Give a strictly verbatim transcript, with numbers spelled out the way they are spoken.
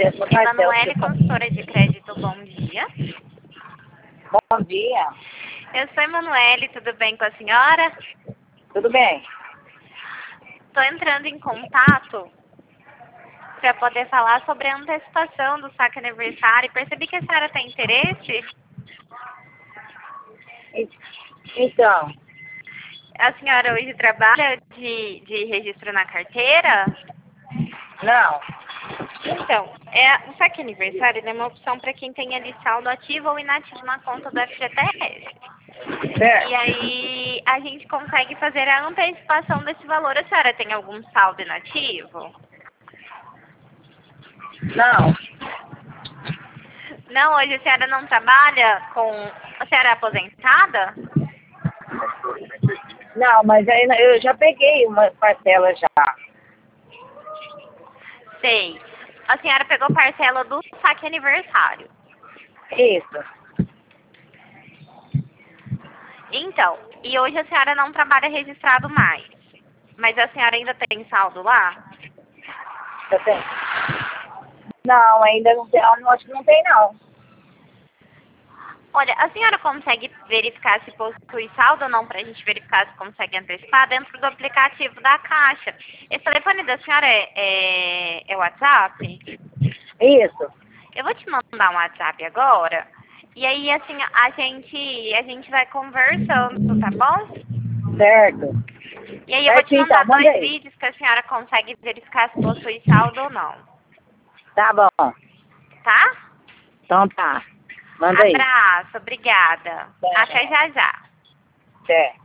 mesma parcela. Emanuele, consultora de crédito, bom dia. Bom dia. Eu sou Emanuele, tudo bem com a senhora? Tudo bem? Estou entrando em contato para poder falar sobre a antecipação do saque aniversário. Percebi que a senhora tem interesse. E- Então, A senhora hoje trabalha de, de registro na carteira? não. Então, é, o saque aniversário ele é uma opção para quem tem ali saldo ativo ou inativo na conta do F G T S. E Certo? aí a gente consegue fazer a antecipação desse valor. A senhora tem algum saldo inativo? Não. Não, hoje a senhora não trabalha com... A senhora é aposentada? Não, mas aí eu já peguei uma parcela já. Sei. A senhora pegou parcela do saque aniversário. Isso. Então, e hoje a senhora não trabalha registrado mais. Mas a senhora ainda tem saldo lá? Você tem? Não, ainda não tem. Eu acho que não tem, não. Olha, a senhora consegue verificar se possui saldo ou não para a gente verificar se consegue antecipar dentro do aplicativo da Caixa. Esse telefone da senhora é, é, é WhatsApp? Isso. Eu vou te mandar um WhatsApp agora. E aí, assim, a gente, a gente vai conversando, tá bom? Certo. E aí eu vou te Certinho, então. mandar Manda dois aí. vídeos que a senhora consegue verificar se possui saldo ou não. Tá bom. Tá? Então tá. Manda aí. Abraço, obrigada. Tá. Até já já. Certo.